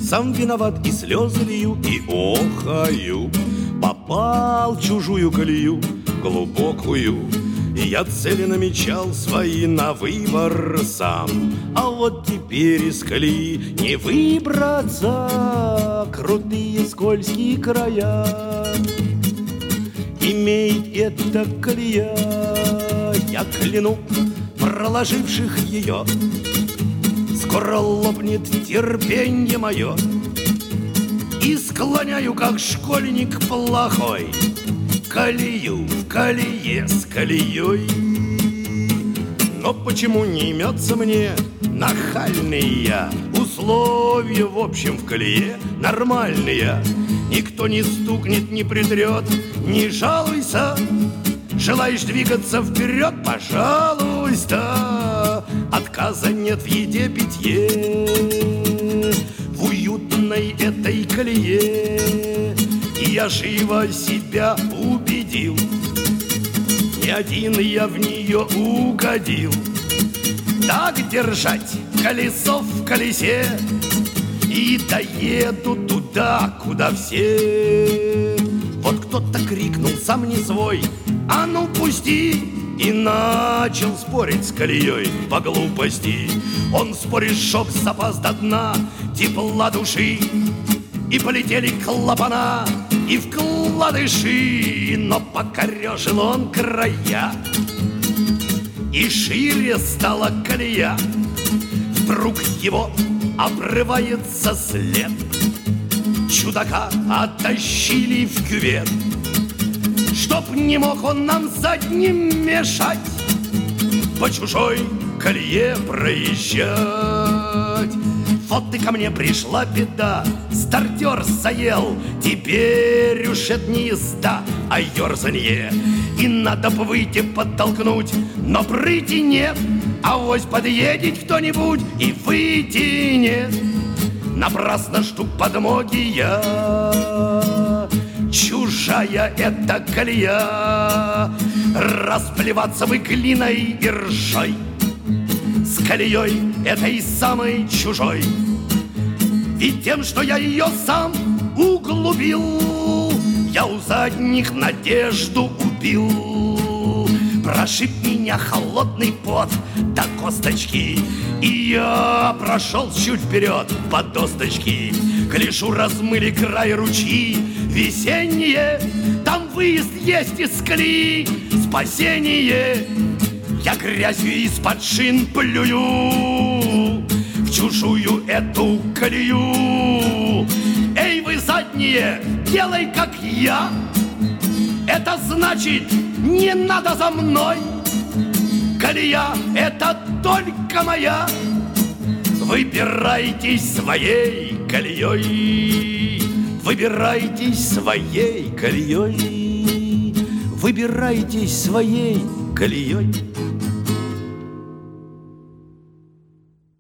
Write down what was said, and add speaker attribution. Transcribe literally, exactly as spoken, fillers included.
Speaker 1: Сам виноват, и слезы лью, и охаю. Попал в чужую колею глубокую, и я цели намечал свои на выбор сам. А вот теперь из колеи не выбраться, крутые скользкие края. Имеет эта колея, я кляну проложивших ее, скоро лопнет терпенье мое, и склоняю, как школьник плохой, колею в колее с колеей. Но почему не имется мне нахальный я? Условия, в общем, в колее нормальные. Никто не стукнет, не притрет, не жалуйся. Желаешь двигаться вперед, пожалуйста. Отказа нет в еде, питье, в уютной этой колее. И я живо себя убедил, не один я в нее угодил. Так держать колесо в колесе, и доеду туда, куда все. Вот кто-то крикнул, сам не свой: а ну пусти! И начал спорить с колеей по глупости. Он спорит, чтоб запас до дна тепла души, и полетели клапана и вкладыши. Но покорежил он края, и шире стала колея. Вдруг его обрывается след. Чудака оттащили в кювет, чтоб не мог он нам задним мешать по чужой колее проезжать. Вот и ко мне пришла беда, стартер заел. Теперь уж это не езда, а ерзанье. И надо бы выйти подтолкнуть, но прыти нет. Авось подъедет кто-нибудь и выйти нет. Напрасно жду подмоги я, чужая эта колея. Расплеваться вы глиной и ржой с колеей этой самой чужой. Ведь тем, что я ее сам углубил, я у задних надежду убил. Прошиб меня холодный пот до косточки, и я прошел чуть вперед по досточке. Гляжу, размыли край ручьи весенние, там выезд есть из колеи, спасение. Я грязью из-под шин плюю в чужую эту колею. Эй, вы задние, делай как я. Это значит, не надо за мной. Колея — это только моя. Выбирайтесь своей колеей, выбирайтесь своей колеей, выбирайтесь своей колеей.